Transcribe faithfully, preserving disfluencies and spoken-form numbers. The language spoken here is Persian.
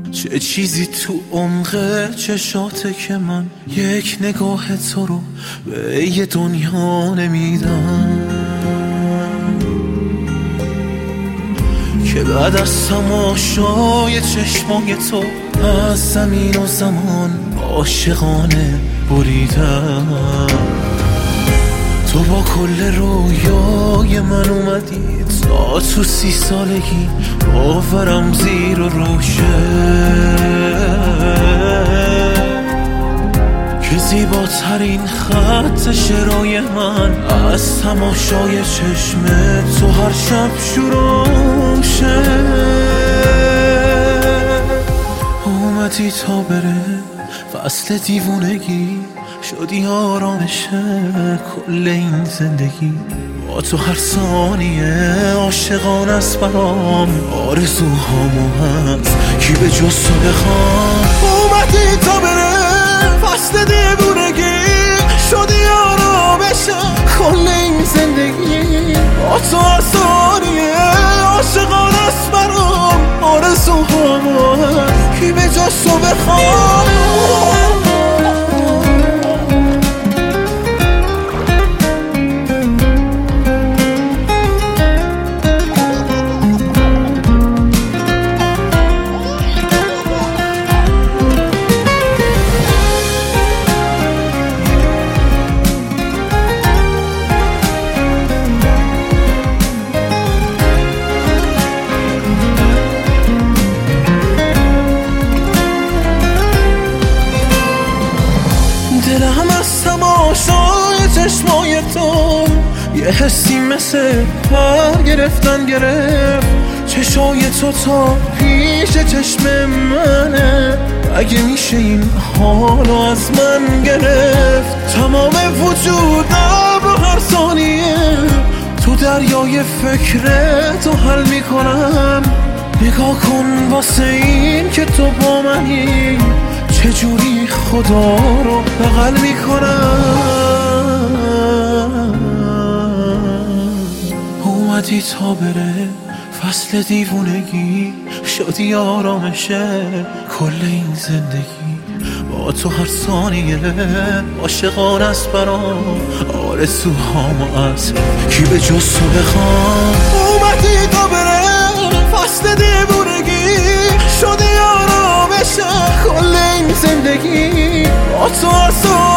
چه چیزی تو عمق چشاته که من یک نگاه تو رو به یه دنیا نمیدم، که بعد از تماشای چشمای تو از زمین و زمان عاشقانه بریدم. تو با کل رویای من اومدی تا تو سی سالگی باورم زیر و روشه، که زیباترین خط شعرهای من از تماشای چشم تو هر شب شروع شه. اومدی تا بره فصل دیوونگی، شدی آرامش کل این زندگی. با تو هر ثانیه عاشقان است برام، آرزوهامو هست کی به جز تو بخوام. اومدی تا بره فصل دیوونگی، شدی آرامش کل این زندگی. با تو هر ثانیه عاشقان است برام، آرزوهامو هست کی به جز تو بخوام. دلم از تماشای چشمای تو یه حسی مثل پر گرفتن گرفت. چشای تو تا پیش چشم منه، اگه میشه این حالو از من گرفت. تمام وجودم رو هر ثانیه تو دریای فکر تو حل میکنم. نگاه کن واسه این که تو با منی، چجوری خدا رو بغل میکنم. اومدی تا بره فصل دیوونگی، شدی آرامشه کل این زندگی. با تو هر ثانیه عاشقان است برام، آرزوهامو از کی به جز تو بخوام. اومدی تا بره فصل دیوونگی، شدی آرامشه کل این زندگی. با تو هر ثانیه